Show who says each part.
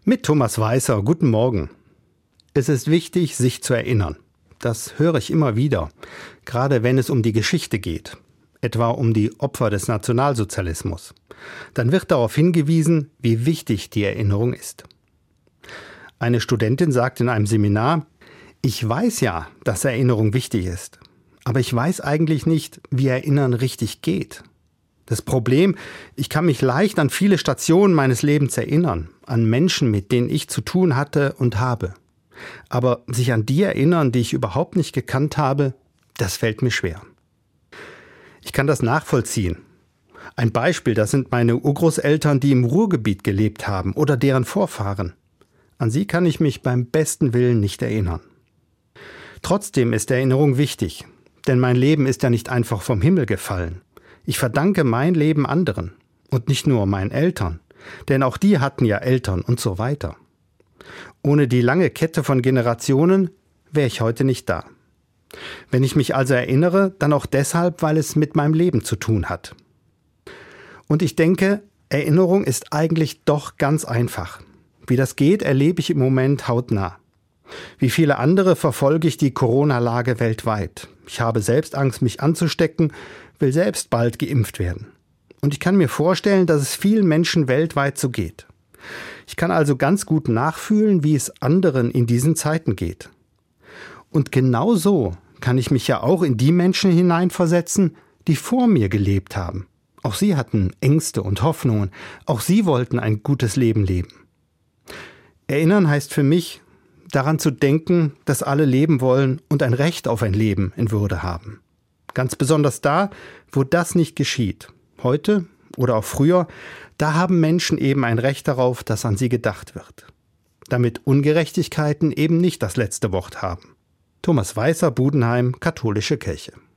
Speaker 1: Mit Thomas Weißer, guten Morgen. Es ist wichtig, sich zu erinnern. Das höre ich immer wieder, gerade wenn es um die Geschichte geht, etwa um die Opfer des Nationalsozialismus. Dann wird darauf hingewiesen, wie wichtig die Erinnerung ist. Eine Studentin sagt in einem Seminar: Ich weiß ja, dass Erinnerung wichtig ist, aber ich weiß eigentlich nicht, wie Erinnern richtig geht. Das Problem: Ich kann mich leicht an viele Stationen meines Lebens erinnern, an Menschen, mit denen ich zu tun hatte und habe. Aber sich an die erinnern, die ich überhaupt nicht gekannt habe, das fällt mir schwer. Ich kann das nachvollziehen. Ein Beispiel, das sind meine Urgroßeltern, die im Ruhrgebiet gelebt haben, oder deren Vorfahren. An sie kann ich mich beim besten Willen nicht erinnern. Trotzdem ist Erinnerung wichtig, denn mein Leben ist ja nicht einfach vom Himmel gefallen. Ich verdanke mein Leben anderen und nicht nur meinen Eltern, denn auch die hatten ja Eltern und so weiter. Ohne die lange Kette von Generationen wäre ich heute nicht da. Wenn ich mich also erinnere, dann auch deshalb, weil es mit meinem Leben zu tun hat. Und ich denke, Erinnerung ist eigentlich doch ganz einfach. Wie das geht, erlebe ich im Moment hautnah. Wie viele andere verfolge ich die Corona-Lage weltweit. Ich habe selbst Angst, mich anzustecken, will selbst bald geimpft werden. Und ich kann mir vorstellen, dass es vielen Menschen weltweit so geht. Ich kann also ganz gut nachfühlen, wie es anderen in diesen Zeiten geht. Und genau so kann ich mich ja auch in die Menschen hineinversetzen, die vor mir gelebt haben. Auch sie hatten Ängste und Hoffnungen. Auch sie wollten ein gutes Leben leben. Erinnern heißt für mich, daran zu denken, dass alle leben wollen und ein Recht auf ein Leben in Würde haben. Ganz besonders da, wo das nicht geschieht. Heute oder auch früher, da haben Menschen eben ein Recht darauf, dass an sie gedacht wird. Damit Ungerechtigkeiten eben nicht das letzte Wort haben. Thomas Weißer, Budenheim, Katholische Kirche.